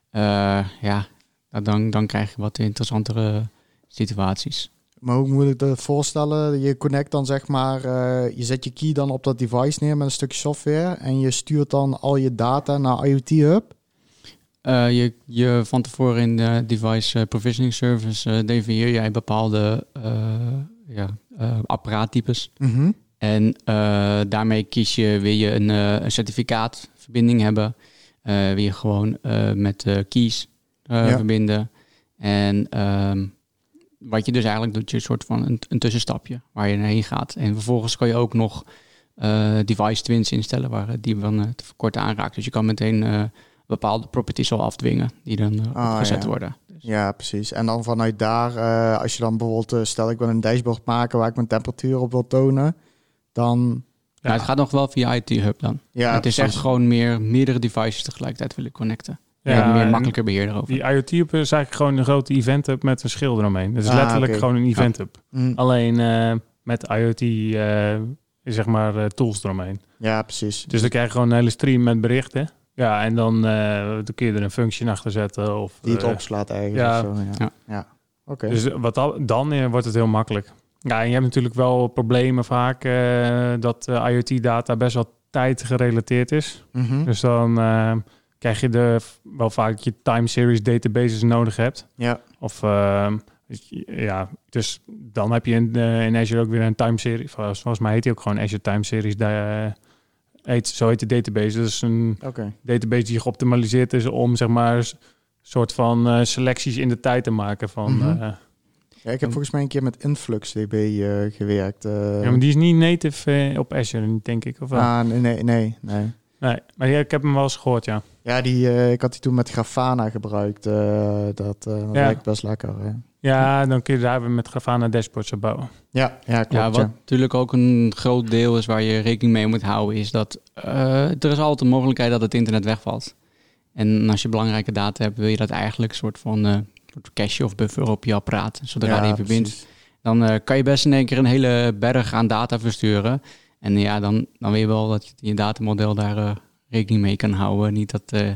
Dan krijg je wat interessantere situaties. Maar hoe moet ik dat voorstellen? Je connect dan zeg maar, je zet je key dan op dat device neer met een stukje software en je stuurt dan al je data naar IoT Hub? Je van tevoren in de Device Provisioning Service definieer jij bepaalde apparaattypes. Mm-hmm. En daarmee kies je, wil je een certificaatverbinding hebben. Wil je gewoon met keys verbinden. En wat je dus eigenlijk doet, je een soort van een tussenstapje waar je heen gaat. En vervolgens kan je ook nog device twins instellen waar die dan te kort aanraakt. Dus je kan meteen bepaalde properties al afdwingen die dan opgezet worden. Dus. Ja, precies. En dan vanuit daar, als je dan bijvoorbeeld, stel ik wil een dashboard maken waar ik mijn temperatuur op wil tonen, dan... Ja, het gaat nog wel via IoT Hub dan. Ja, het is echt gewoon meerdere devices tegelijkertijd willen connecten. Ja, meer makkelijker beheer erover. Die IoT Hub is eigenlijk gewoon een grote event hub met een schil eromheen. Dat is letterlijk gewoon een event hub. Alleen met IoT zeg maar tools eromheen. Ja, precies. Dus dan krijg je gewoon een hele stream met berichten. Ja, en dan kun je er een functie achter zetten. Of, die het opslaat eigenlijk. Ja. Of zo, ja. Oké. Dus dan wordt het heel makkelijk. Ja, en je hebt natuurlijk wel problemen vaak dat IoT-data best wel tijdgerelateerd is. Mm-hmm. Dus dan krijg je wel vaak dat je time series databases nodig hebt. Ja. Of dus dan heb je in Azure ook weer een time series. Volgens mij heet die ook gewoon Azure Time Series. Zo heet de database. Dus een database die geoptimaliseerd is om zeg maar soort van selecties in de tijd te maken van. Ja, ik heb volgens mij een keer met InfluxDB gewerkt. Ja, maar die is niet native op Azure, denk ik. Of wel? Nee. Maar ik heb hem wel eens gehoord, ja. Ja, ik had die toen met Grafana gebruikt. Dat werkt best lekker. Ja, dan kun je daar weer met Grafana dashboards op bouwen. Ja, klopt. Ja, wat natuurlijk ook een groot deel is waar je rekening mee moet houden, is dat er is altijd een mogelijkheid dat het internet wegvalt. En als je belangrijke data hebt, wil je dat eigenlijk een soort van cache of buffer op je apparaat. Zodra die verbindt, dan kan je best in één keer een hele berg aan data versturen. En ja, dan wil je wel dat je datamodel daar rekening mee kan houden. Niet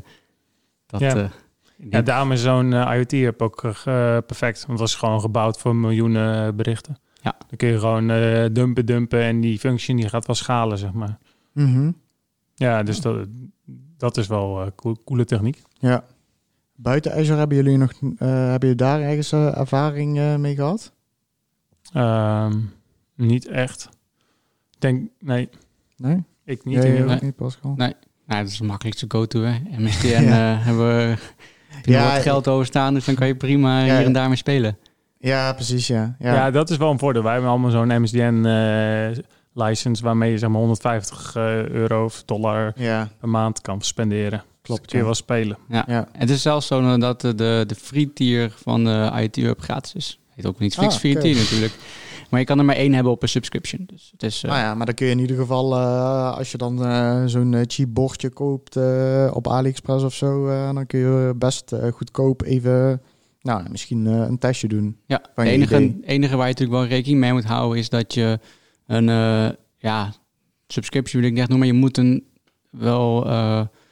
dat daarom is zo'n IoT-app ook perfect. Want dat is gewoon gebouwd voor miljoenen berichten. Ja. Dan kun je gewoon dumpen en die functie die gaat wel schalen, zeg maar. Mm-hmm. Ja, dus dat is wel coole techniek. Ja. Buiten Azure hebben jullie daar ergens ervaring mee gehad? Niet echt. Nee? Ik niet. Jij ook niet, Pascal? Nee. Nou, dat is het makkelijkste go-to, hè. MSDN hebben we wat geld overstaan, dus dan kan je prima hier en daar mee spelen. Ja, precies, Ja, dat is wel een voordeel. Wij hebben allemaal zo'n MSDN-license waarmee je zeg maar €150 of $1 per maand kan spenderen. Klopt, dus kun je wel spelen. Ja. Het is zelfs zo dat de free tier van de IoT Hub gratis is. Heet ook niet fix free tier natuurlijk. Maar je kan er maar 1 hebben op een subscription. Dus het is, maar dan kun je in ieder geval, als je dan zo'n cheap bordje koopt op AliExpress of zo, dan kun je best goedkoop even, misschien een testje doen. Ja, het enige waar je natuurlijk wel rekening mee moet houden is dat je een subscription wil ik net noemen, maar je moet wel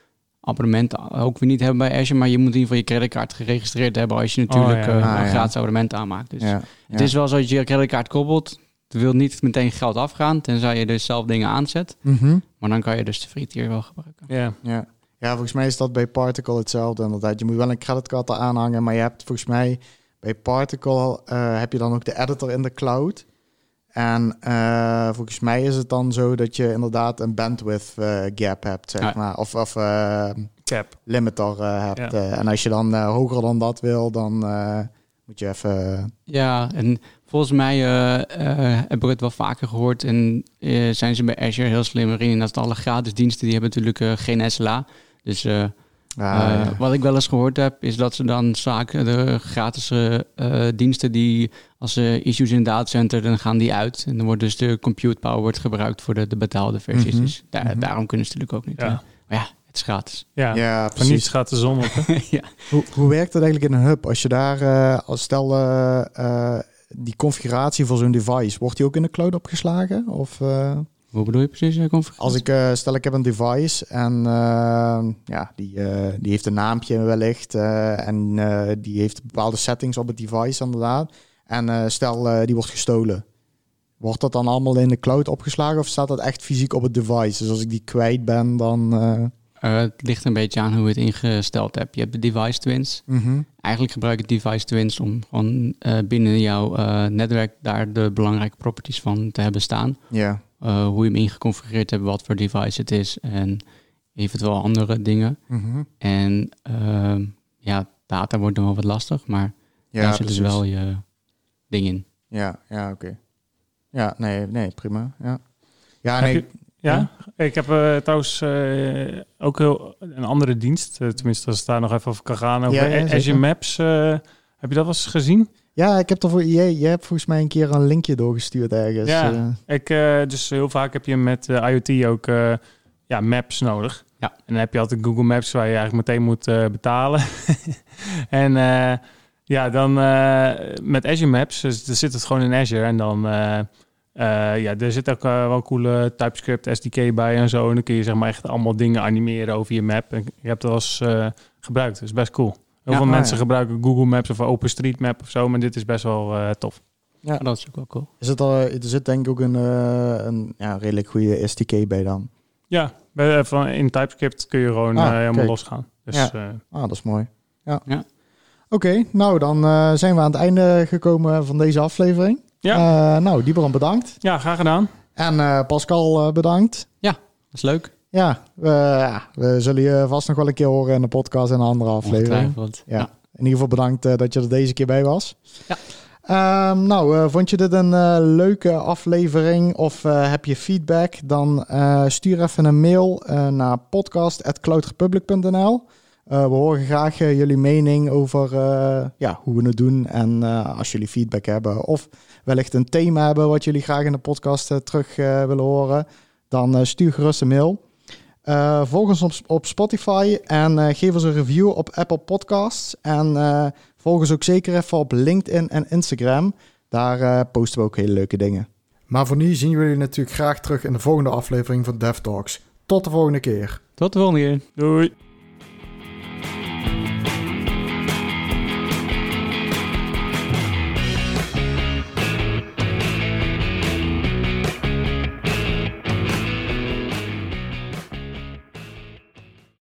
abonnement ook weer niet hebben bij Azure, maar je moet in ieder geval je creditcard geregistreerd hebben als je natuurlijk een gratis abonnement aanmaakt. Dus het is wel zo dat je creditcard koppelt. Het wil niet meteen geld afgaan, tenzij je dus zelf dingen aanzet. Mm-hmm. Maar dan kan je dus de free tier wel gebruiken. Ja, volgens mij is dat bij Particle hetzelfde inderdaad. Je moet wel een creditcard eraan hangen, maar je hebt volgens mij bij Particle heb je dan ook de editor in de cloud. En volgens mij is het dan zo dat je inderdaad een bandwidth gap hebt, zeg maar. Of cap limiter hebt. En als je dan hoger dan dat wil, dan moet je even... Ja, en volgens mij heb ik het wel vaker gehoord. En zijn ze bij Azure heel slim erin. En dat alle gratis diensten, die hebben natuurlijk geen SLA. Dus wat ik wel eens gehoord heb, is dat ze dan vaak de gratis diensten die als issues in het datacenter, dan gaan die uit. En dan wordt dus de compute power wordt gebruikt voor de betaalde versies. Mm-hmm. Dus daarom kunnen ze natuurlijk ook niet. Maar ja, het is gratis. Ja, voor niets gaat de zon op. Ja. Hoe werkt het eigenlijk in een hub? Als je daar, stel die configuratie voor zo'n device, wordt die ook in de cloud opgeslagen? Of... Hoe bedoel je precies configuratie? Als ik stel ik heb een device en die heeft een naampje wellicht en die heeft bepaalde settings op het device inderdaad. En stel die wordt gestolen. Wordt dat dan allemaal in de cloud opgeslagen of staat dat echt fysiek op het device? Dus als ik die kwijt ben, dan... Het ligt een beetje aan hoe je het ingesteld hebt. Je hebt de device twins. Mm-hmm. Eigenlijk gebruik ik device twins om gewoon binnen jouw netwerk daar de belangrijke properties van te hebben staan. Ja. Hoe je hem ingeconfigureerd hebt, wat voor device het is en eventueel andere dingen. Mm-hmm. En data wordt dan wel wat lastig, maar daar zit dus wel je ding in. Ja, oké. Ja, nee, prima. Ik heb trouwens ook een andere dienst. Tenminste, als ik daar nog even over kan gaan. Over Azure Maps. Heb je dat wel eens gezien? Ja, ik heb je hebt volgens mij een keer een linkje doorgestuurd ergens. Ja, dus heel vaak heb je met IoT ook maps nodig. Ja. En dan heb je altijd Google Maps waar je eigenlijk meteen moet betalen. En dan met Azure Maps, dus dan zit het gewoon in Azure. En dan, er zit ook wel een coole TypeScript SDK bij en zo. En dan kun je zeg maar echt allemaal dingen animeren over je map. En je hebt dat als gebruikt, dat is best cool. Heel veel mensen gebruiken Google Maps of OpenStreetMap of zo, maar dit is best wel tof. Ja, dat is ook wel cool. Er zit denk ik ook een redelijk goede SDK bij dan. Ja, in TypeScript kun je gewoon helemaal losgaan. Dus, dat is mooi. Ja. Oké, nou dan zijn we aan het einde gekomen van deze aflevering. Ja. Dieberan bedankt. Ja, graag gedaan. En Pascal bedankt. Ja, dat is leuk. Ja, we zullen je vast nog wel een keer horen in de podcast en een andere aflevering. Ja. In ieder geval bedankt dat je er deze keer bij was. Ja. Vond je dit een leuke aflevering of heb je feedback? Dan stuur even een mail naar podcast@cloudrepublic.nl. We horen graag jullie mening over hoe we het doen. En als jullie feedback hebben of wellicht een thema hebben wat jullie graag in de podcast terug willen horen, dan stuur gerust een mail. Volg ons op Spotify en geef ons een review op Apple Podcasts. En volg ons ook zeker even op LinkedIn en Instagram. Daar posten we ook hele leuke dingen. Maar voor nu zien we jullie natuurlijk graag terug in de volgende aflevering van DevTalks. Tot de volgende keer. Tot de volgende keer. Doei.